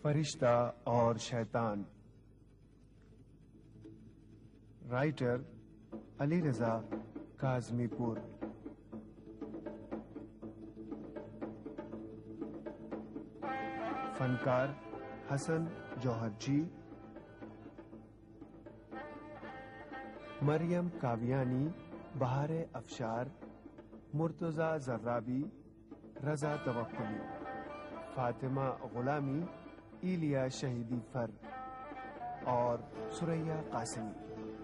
فرشتہ اور شیطان، رائٹر علی رضا کاظمی پور، فنکار حسن جوہر جی، مریم کاویانی، بہار افشار، مرتضی زرابی، رضا توکلی، فاطمہ غلامی، ایلیا شہیدی فر اور سریا قاسمی۔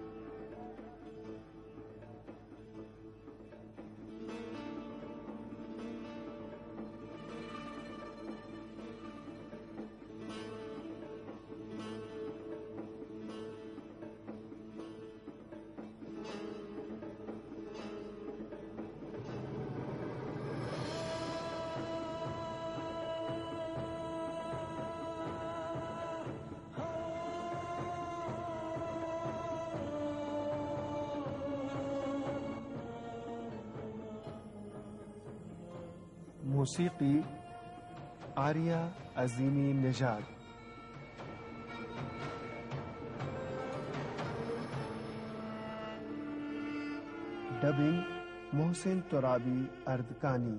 موسیقی Arya Azimi Nejad, dubbing Mohsen Torabi Ardakani,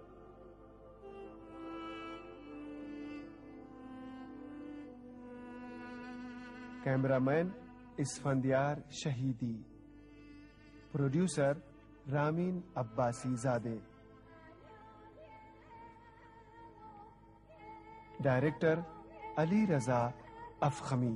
cameraman Esfandiar Shahidi, producer Ramin Abbasi Zadeh, director Ali Reza Afkhami.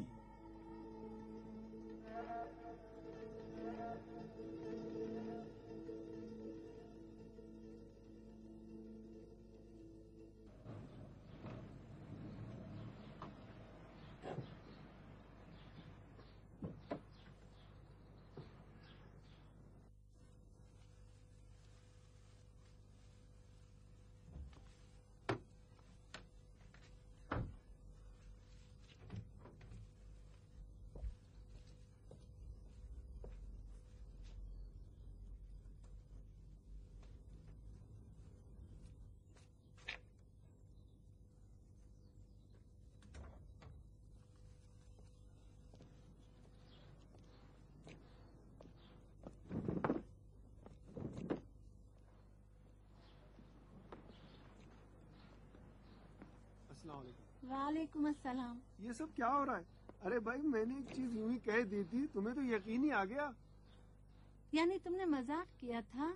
السلام علیکم۔ وعلیکم السلام۔ یہ سب کیا ہو رہا ہے؟ ارے بھائی میں نے ایک چیز یوں ہی کہہ دی تھی، تمہیں تو یقین ہی آ گیا۔ یعنی تم نے مذاق کیا تھا؟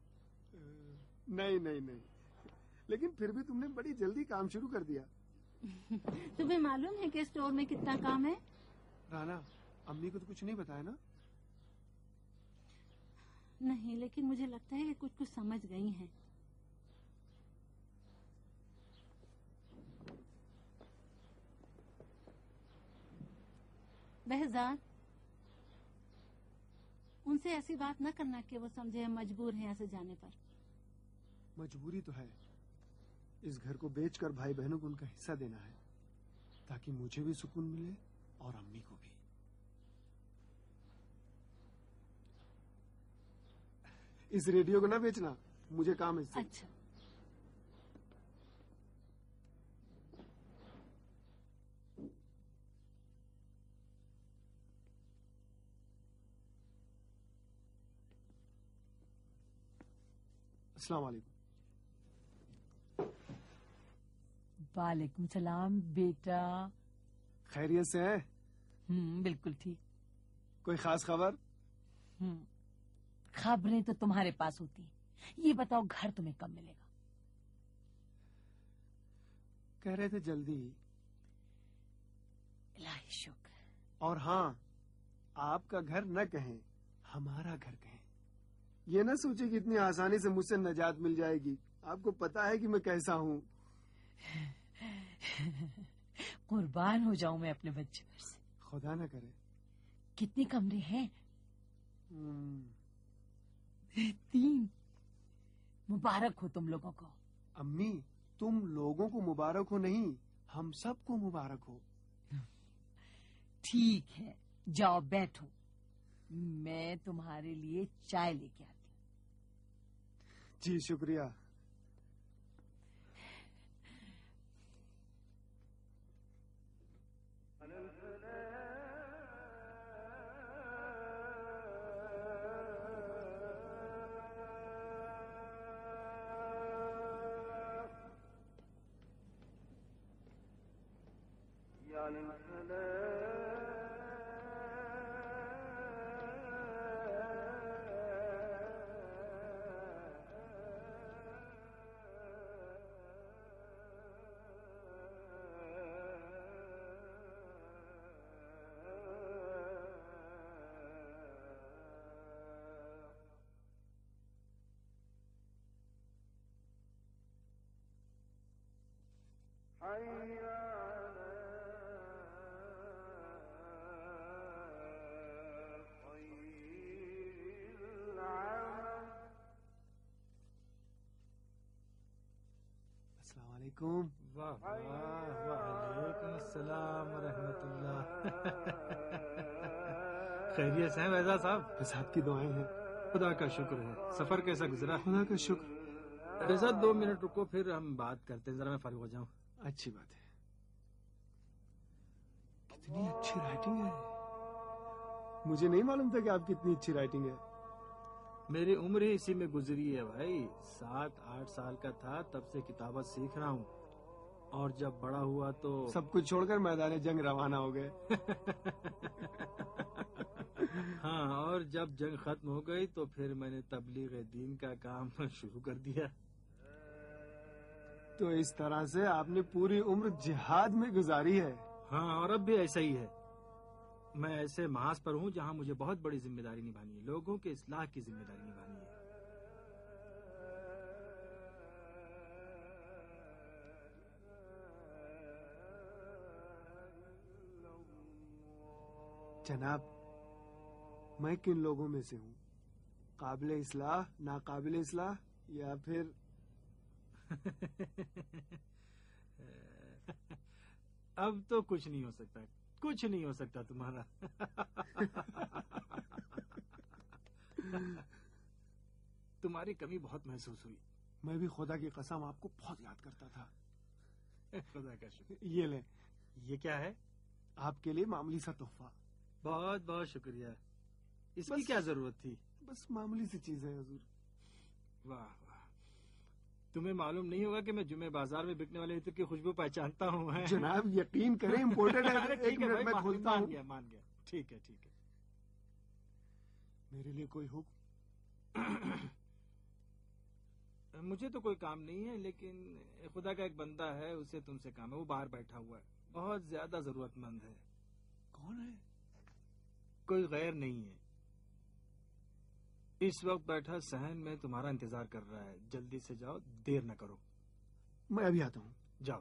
نہیں نہیں نہیں، لیکن پھر بھی تم نے بڑی جلدی کام شروع کر دیا۔ تمہیں معلوم ہے کہ اسٹور میں کتنا کام ہے؟ رانا، امی کو تو کچھ نہیں بتایا نا؟ نہیں، لیکن مجھے لگتا ہے کہ کچھ سمجھ گئی ہیں۔ بہزاد، ان سے ایسی بات نہ کرنا کہ وہ سمجھے ہم مجبور ہیں ایسے جانے پر۔ مجبوری تو ہے، اس گھر کو بیچ کر بھائی بہنوں کو ان کا حصہ دینا ہے، تاکہ مجھے بھی سکون ملے اور امی کو بھی۔ اس ریڈیو کو نہ بیچنا، مجھے کام ہے اس سے۔ اچھا، السلام علیکم۔ وعلیکم السلام بیٹا۔ خیریت سے ہیں؟ بالکل ٹھیک۔ کوئی خاص خبر؟ خبریں تو تمہارے پاس ہوتی ہیں، یہ بتاؤ گھر تمہیں کب ملے گا؟ کہہ رہے تھے جلدی۔ الہی شکر۔ اور ہاں، آپ کا گھر نہ کہیں، ہمارا گھر کہیں۔ یہ نہ سوچے کہ اتنی آسانی سے مجھ سے نجات مل جائے گی، آپ کو پتا ہے کہ میں کیسا ہوں۔ قربان ہو جاؤں میں اپنے بچے پر سے۔ خدا نہ کرے۔ کتنے کمرے ہیں؟ 3۔ مبارک ہو تم لوگوں کو۔ امی، تم لوگوں کو مبارک ہو نہیں، ہم سب کو مبارک ہو۔ ٹھیک ہے، جاؤ بیٹھو، میں تمہارے لیے چائے لے کے آتی ہوں۔ جی شکریہ۔ السلام علیکم. واہ واہ، وعلیکم السلام ورحمۃ اللہ. خیریت سے ہیں ویزا صاحب؟ بس آپ کی دعائیں ہیں. خدا کا شکر ہے. سفر کیسا گزرا؟ خدا کا شکر. رضا 2 منٹ رکو، پھر ہم بات کرتے ہیں. ذرا میں فارغ ہو جاؤں. اچھی بات ہے. کتنی اچھی رائٹنگ ہے. مجھے نہیں معلوم تھا کہ آپ کی اتنی اچھی رائٹنگ ہے. میری عمر ہی اسی میں گزری ہے بھائی. 7-8 سال کا تھا تب سے کتابت سیکھ رہا ہوں، اور جب بڑا ہوا تو سب کچھ چھوڑ کر میدان جنگ روانہ ہو گئے. ہاں، اور جب جنگ ختم ہو گئی تو پھر میں نے تبلیغ دین کا کام شروع کر دیا. تو اس طرح سے آپ نے پوری عمر جہاد میں گزاری ہے. ہاں، اور اب بھی ایسا ہی ہے. میں ایسے محاذ پر ہوں جہاں مجھے بہت بڑی ذمہ داری نبھانی ہے. لوگوں کے اصلاح کی ذمہ داری نبھانی ہے. جناب، میں کن لوگوں میں سے ہوں؟ قابل اصلاح، ناقابل اصلاح، یا پھر اب تو کچھ نہیں ہو سکتا، کچھ نہیں ہو سکتا تمہارا. تمہاری کمی بہت محسوس ہوئی. میں بھی خدا کی قسم آپ کو بہت یاد کرتا تھا. خدا کا شکر. یہ لیں، یہ کیا ہے؟ آپ کے لیے معمولی سا تحفہ. بہت بہت شکریہ. اس کی بس کیا ضرورت تھی؟ بس معمولی سی چیز ہے حضور. واہ واہ، تمہیں معلوم نہیں ہوگا کہ میں جمعہ بازار میں بکنے والے عطر کی خوشبو پہچانتا ہوں. جناب یقین کریں، امپورٹڈ ہے. ارے ایک ٹھیک ہے منٹ بھائی، میں کھولتا مان ہوں. گیا مان گیا. ٹھیک ہے ٹھیک ہے. میرے لیے کوئی حکم؟ مجھے تو کوئی کام نہیں ہے، لیکن خدا کا ایک بندہ ہے، اسے تم سے کام ہے. وہ باہر بیٹھا ہوا ہے، بہت زیادہ ضرورت مند ہے. کون ہے؟ کوئی غیر نہیں ہے. اس وقت بیٹھا صحن میں تمہارا انتظار کر رہا ہے. جلدی سے جاؤ، دیر نہ کرو. میں ابھی آتا ہوں. جاؤ.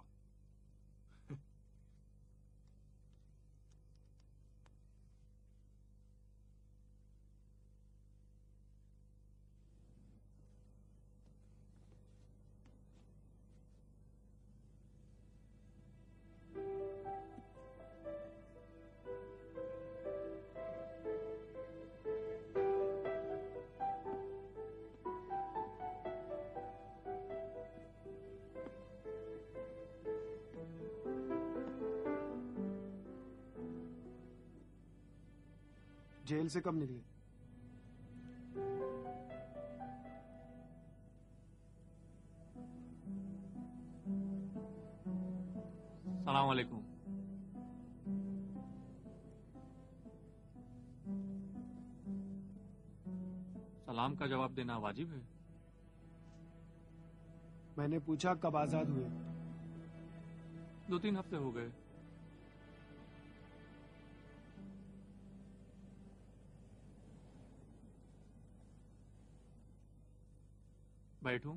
جیل سے کب نکلے؟ السلام علیکم. سلام کا جواب دینا واجب ہے. میں نے پوچھا کب آزاد ہوئے؟ 2-3 ہفتے ہو گئے. بیٹھوں؟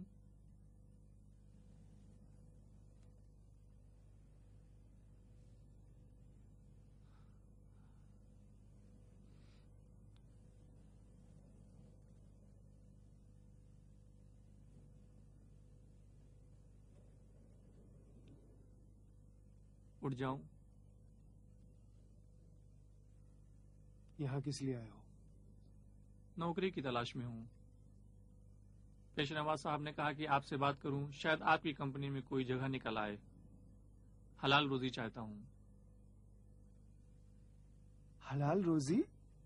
اٹھ جاؤں؟ یہاں کس لیے آئے ہو؟ نوکری کی تلاش میں ہوں. پیش نواز صاحب نے کہا کہ آپ سے بات کروں، شاید آپ کی کمپنی میں کوئی جگہ نکل آئے. حلال روزی چاہتا ہوں. حلال روزی؟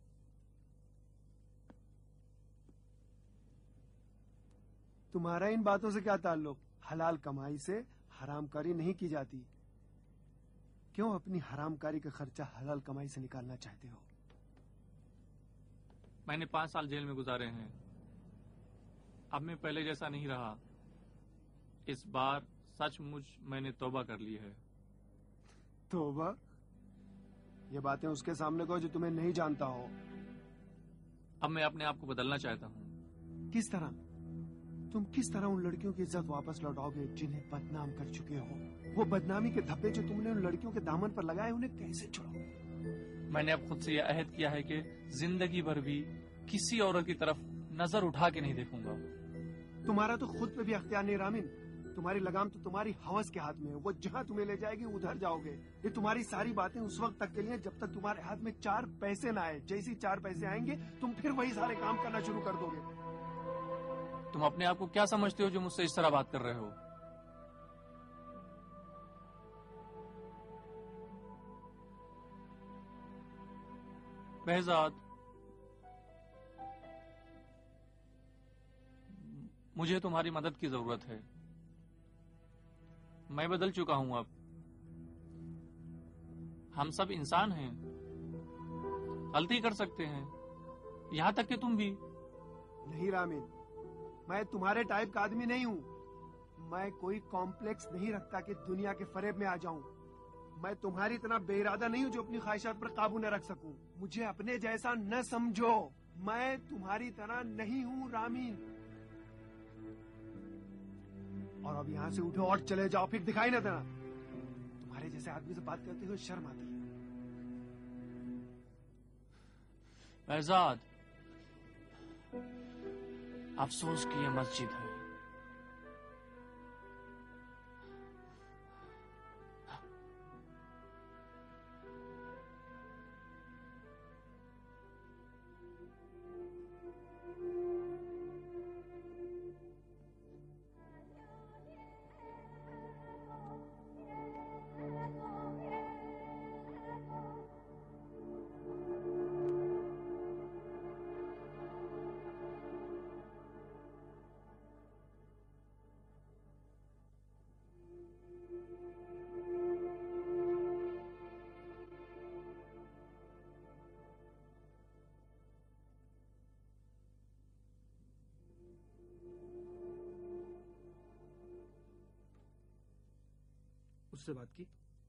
تمہارا ان باتوں سے کیا تعلق؟ حلال کمائی سے حرام کاری نہیں کی جاتی. کیوں اپنی حرام کاری کا خرچہ حلال کمائی سے نکالنا چاہتے ہو؟ میں نے 5 سال جیل میں گزارے ہیں. اب میں پہلے جیسا نہیں رہا. اس بار سچ مچ میں نے توبہ کر لی ہے. توبہ؟ یہ باتیں اس کے سامنے کہو جو تمہیں نہیں جانتا ہو. اب میں اپنے آپ کو بدلنا چاہتا ہوں. کس طرح؟ تم کس طرح ان لڑکیوں کی عزت واپس لوٹاؤ گے جنہیں بدنام کر چکے ہو؟ وہ بدنامی کے دھبے جو تم نے ان لڑکیوں کے دامن پر لگائے انہیں کیسے چھوڑو گے؟ میں نے اب خود سے یہ عہد کیا ہے کہ زندگی بھر بھی کسی عورت کی طرف نظر اٹھا کے نہیں دیکھوں گا. تمہارا تو خود پہ بھی اختیار نہیں رامین. تمہاری لگام تو تمہاری ہوس کے ہاتھ میں ہے. وہ جہاں تمہیں لے جائے گی ادھر جاؤ گے. یہ تمہاری ساری باتیں اس وقت تک کے لیے جب تک تمہارے ہاتھ میں 4 پیسے نہ آئے. جیسی 4 پیسے آئیں گے تم پھر وہی سارے کام کرنا شروع کر دو گے. تم اپنے آپ کو کیا سمجھتے ہو جو مجھ سے اس طرح بات کر رہے ہو؟ بہزاد، مجھے تمہاری مدد کی ضرورت ہے. میں بدل چکا ہوں. اب ہم سب انسان ہیں، غلطی کر سکتے ہیں، یہاں تک کہ تم بھی. نہیں رامین، میں تمہارے ٹائپ کا آدمی نہیں ہوں. میں کوئی کمپلیکس نہیں رکھتا کہ دنیا کے فریب میں آ جاؤں. میں تمہاری طرح بے ارادہ نہیں ہوں جو اپنی خواہشات پر قابو نہ رکھ سکوں. مجھے اپنے جیسا نہ سمجھو. میں تمہاری طرح نہیں ہوں رامین. اور اب یہاں سے اٹھو اور چلے جاؤ، پھر دکھائی نہ دینا. تمہارے جیسے آدمی سے بات کرتے ہوئے شرم آتی ہے. بہزاد، افسوس کی یہ مسجد ہے. اس سے بات کی؟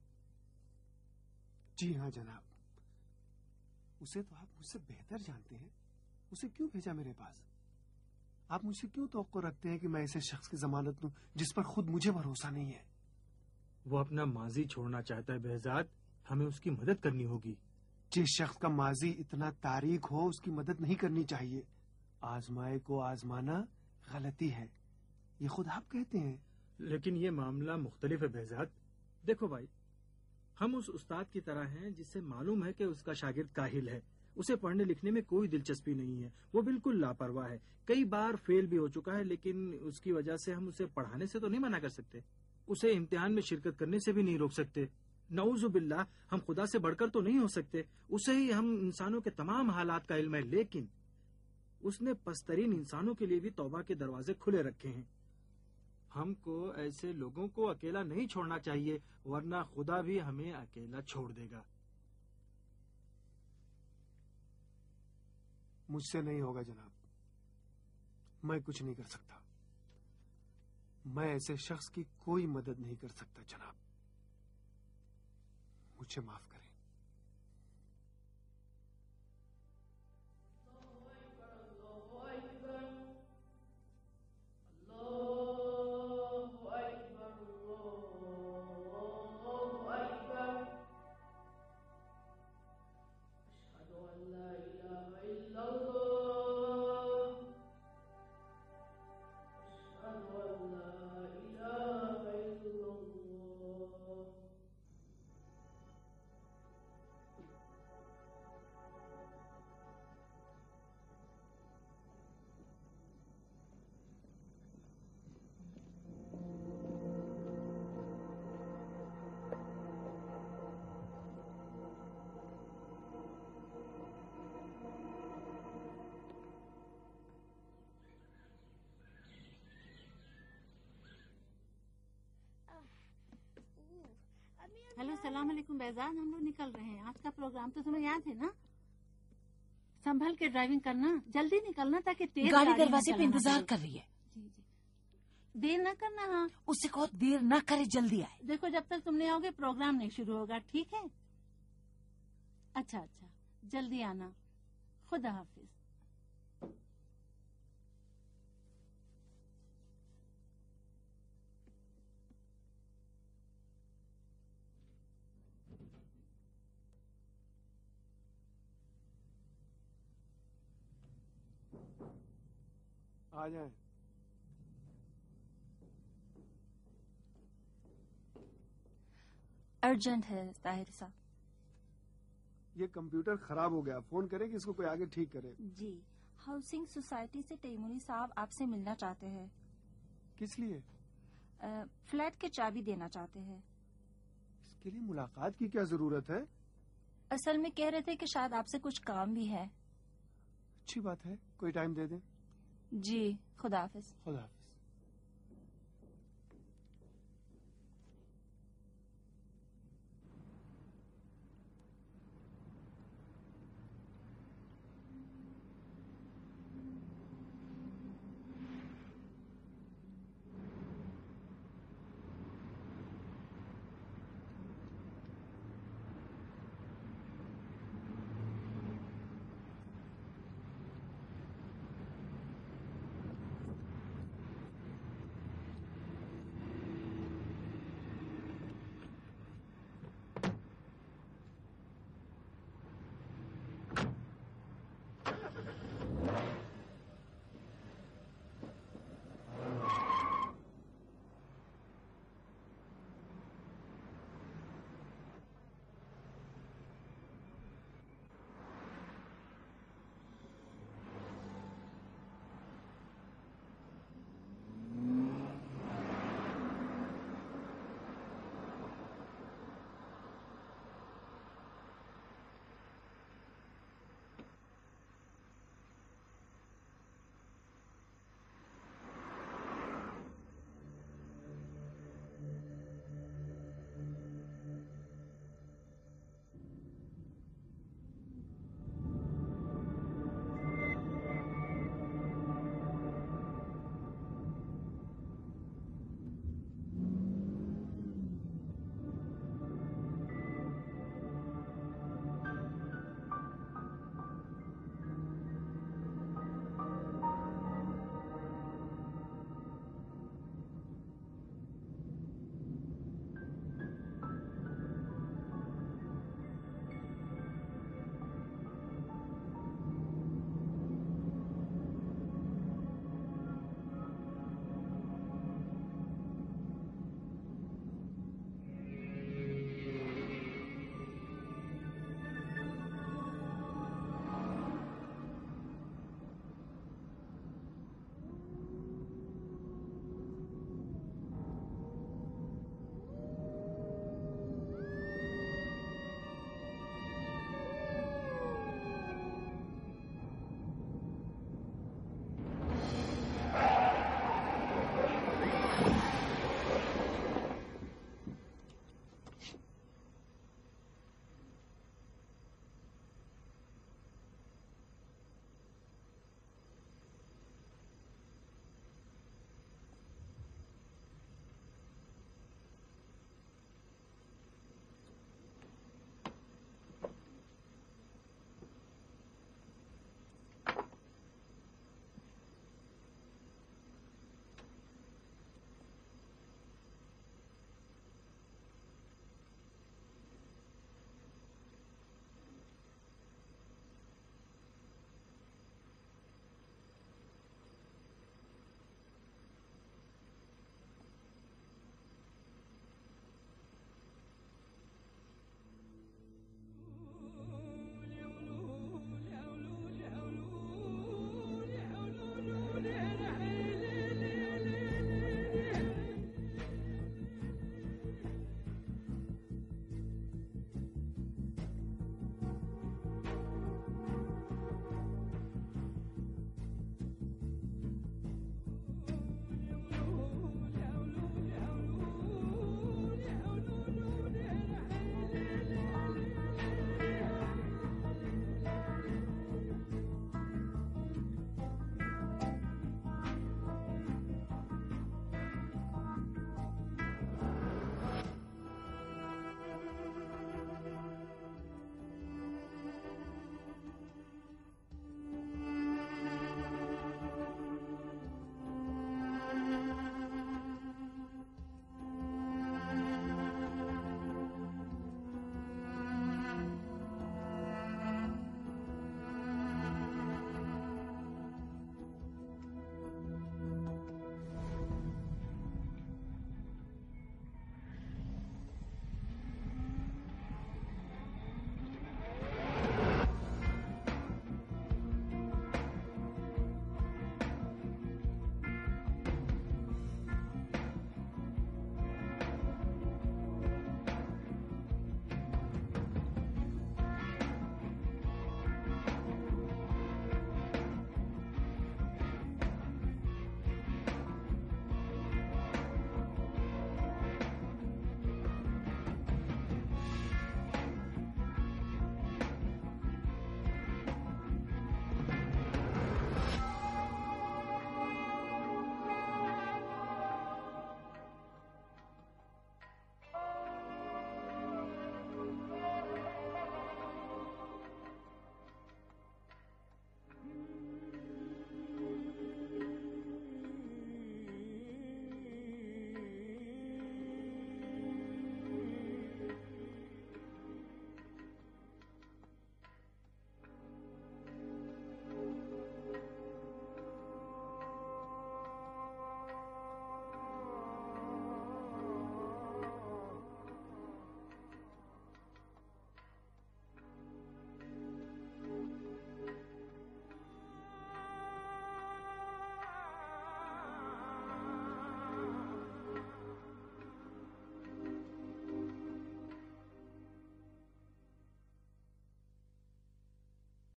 جی ہاں جناب. اسے تو آپ مجھ سے بہتر جانتے ہیں. اسے کیوں بھیجا میرے پاس؟ آپ مجھ سے کیوں توقع رکھتے ہیں کہ میں ایسے شخص کی ضمانت دوں جس پر خود مجھے بھروسہ نہیں ہے؟ وہ اپنا ماضی چھوڑنا چاہتا ہے بہزاد. ہمیں اس کی مدد کرنی ہوگی. جس شخص کا ماضی اتنا تاریک ہو اس کی مدد نہیں کرنی چاہیے. آزمائے کو آزمانا غلطی ہے، یہ خود آپ کہتے ہیں. لیکن یہ معاملہ مختلف ہے بہزاد. دیکھو بھائی، ہم اس استاد کی طرح ہیں جس سے معلوم ہے کہ اس کا شاگرد کاہل ہے. اسے پڑھنے لکھنے میں کوئی دلچسپی نہیں ہے. وہ بالکل لاپرواہ ہے. کئی بار فیل بھی ہو چکا ہے، لیکن اس کی وجہ سے ہم اسے پڑھانے سے تو نہیں منع کر سکتے. اسے امتحان میں شرکت کرنے سے بھی نہیں روک سکتے. نعوذ باللہ، ہم خدا سے بڑھ کر تو نہیں ہو سکتے. اسے ہی ہم انسانوں کے تمام حالات کا علم ہے، لیکن اس نے پسترین انسانوں کے لیے بھی توبہ کے دروازے کھلے رکھے ہیں. ہم کو ایسے لوگوں کو اکیلا نہیں چھوڑنا چاہیے، ورنہ خدا بھی ہمیں اکیلا چھوڑ دے گا. مجھ سے نہیں ہوگا جناب. میں کچھ نہیں کر سکتا. میں ایسے شخص کی کوئی مدد نہیں کر سکتا جناب. مجھے معاف کریں. हेलो सलाम अलैकुम बेजान, हम लोग निकल रहे हैं। आज का प्रोग्राम तो तुम्हें याद है ना? संभल के ड्राइविंग करना, जल्दी निकलना ताकि तेज गाड़ी गाड़ी दरवाजे ना पे चलाना इंतजार पड़े। कर रही है। जी जी, देर ना करना। हाँ उससे कहो देर ना करे, जल्दी आए। देखो, जब तक तुम नहीं आओगे प्रोग्राम नहीं शुरू होगा, ठीक है? अच्छा अच्छा, जल्दी आना। खुदा हाफिज। आ जाएं। अर्जेंट है ताहिर साहब। ये कंप्यूटर खराब हो गया, फोन करें कि इसको कोई आगे ठीक करे। जी, हाउसिंग सोसाइटी से तैमूरी साहब आपसे मिलना चाहते हैं। किस लिए? फ्लैट की चाबी देना चाहते हैं। इसके लिए मुलाकात की क्या जरूरत है? असल में कह रहे थे कि शायद आपसे कुछ काम भी है। अच्छी बात है, कोई टाइम दे दें। जी, खुदा हाफिज। खुदा हाफिज।